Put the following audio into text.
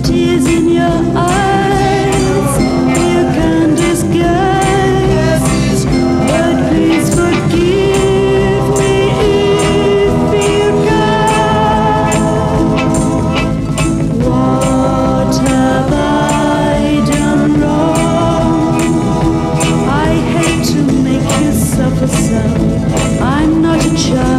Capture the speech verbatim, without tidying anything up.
tears in your eyes you can disguise, but please forgive me if you can. What have I done wrong? I hate to make you suffer so. I'm not a child.